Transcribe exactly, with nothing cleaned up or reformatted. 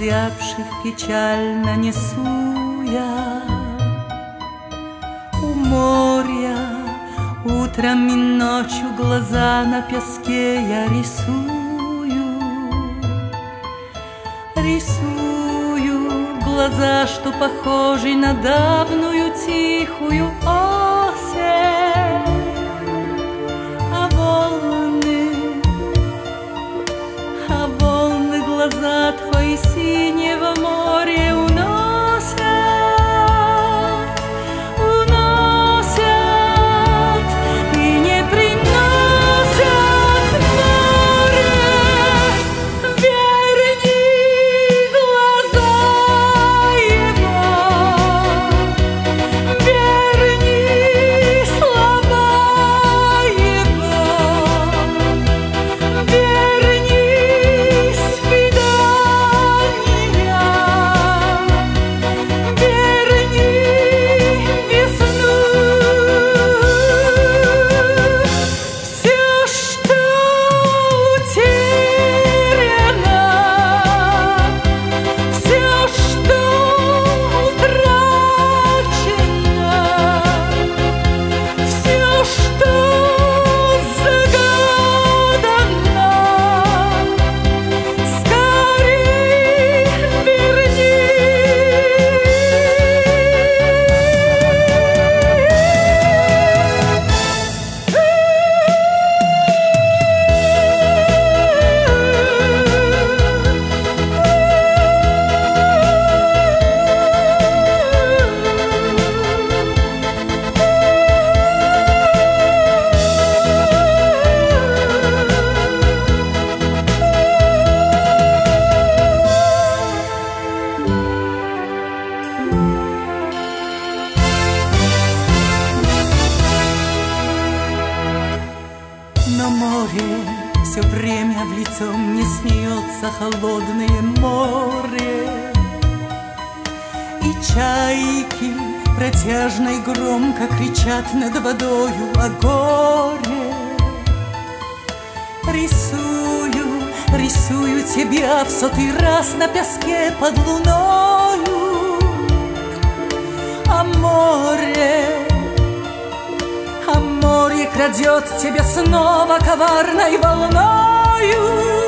озябших печально несу я. У моря утром и ночью глаза на песке я рисую. Рисую глаза, что похожи на давную тихую осень. А волны, а волны глаза твои синего моря уносят, уносят и не приносят море. Верни глаза его, верни слова его, верни свидания, верни весну. Все, что утеряно, все, что утрачено, все, что загадано, скорей верни. Но море все время в лицо мне смеется, холодное море. И чайки протяжно и громко кричат над водою о горе. Рисую, рисую тебя в сотый раз на песке под луною. А море, а море крадет тебя снова коварной волною.